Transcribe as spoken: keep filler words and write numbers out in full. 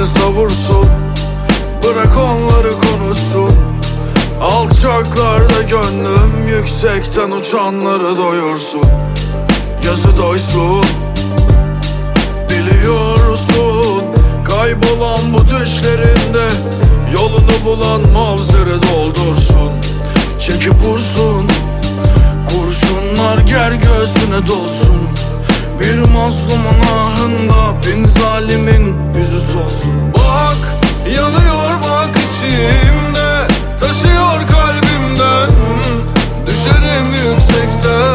elini savursun, bırak onları konuşsun. Alçaklarda gönlüm, yüksekten uçanları doyursun. Gözü doysun, biliyorsun. Kaybolan bu düşlerinde yolunu bulan mavzeri doldursun. Çekip vursun, kurşunlar ger göğsüne dolsun. Bir mazlumun ahında bin zalimin yüzü solsun. Bak, yanıyor bak içimde, taşıyor kalbimden. Düşerim yüksekten,